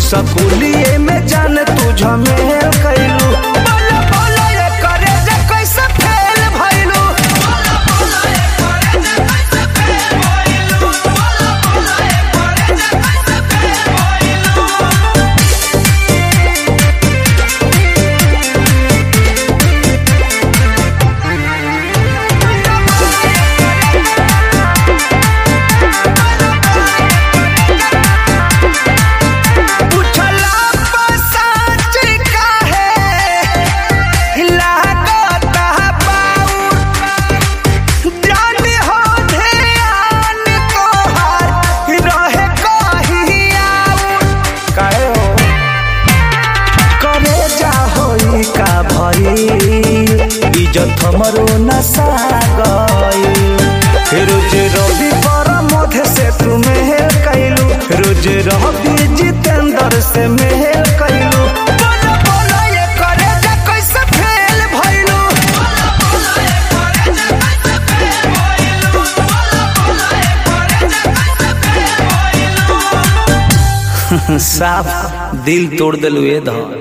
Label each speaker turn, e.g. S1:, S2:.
S1: सकुलिए में जान तू झमेल कैलू। बोला बोला ये करे जा कैसे फेल भइलू। बोला बोला ये करे जा कैसे फेल भइलू। बोला बोला ये करे जा कैसे फेल भइलू। इज्जत हमरो नसा गई। रोज रवि पर मध्य से तू मेहर कैलू। रोज रवि जितेंद्र से मेहर कैलू। बोला बोला ये करे जा कैसे फेल भइलू। बोला बोला ये करे जा कैसे फेल भइलू। बोला बोला ये करे जा कैसे फेल भइलू। साफ दिल तोड़ देलू ये धन।